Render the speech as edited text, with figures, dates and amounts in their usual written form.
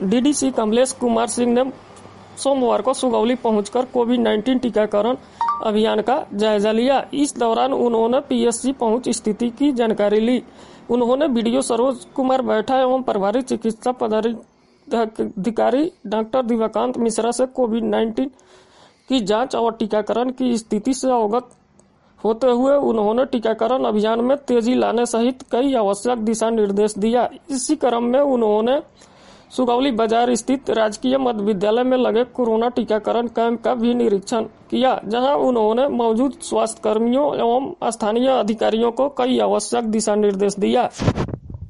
DDC Kamlesh Kumar Singh ने सोमवार को सुगौली पहुंचकर कोविड-19 टीकाकरण अभियान का जायजा लिया। इस दौरान उन्होंने पीएससी पहुंच स्थिति की जानकारी ली। उन्होंने वीडियो सरोज कुमार बैठा एवं प्रभारी चिकित्सा पदाधिकारी डॉक्टर दिवाकांत मिश्रा से कोविड-19 की जांच और टीकाकरण की स्थिति से अवगत होते हुए उन्होंने टीकाकरण अभियान में तेजी लाने सहित कई आवश्यक दिशा निर्देश दिया। इसी क्रम में उन्होंने सुगौली बाजार स्थित राजकीय मध्य विद्यालय में लगे कोरोना टीकाकरण कैंप का भी निरीक्षण किया, जहां उन्होंने मौजूद स्वास्थ्य कर्मियों एवं स्थानीय अधिकारियों को कई आवश्यक दिशा निर्देश दिया।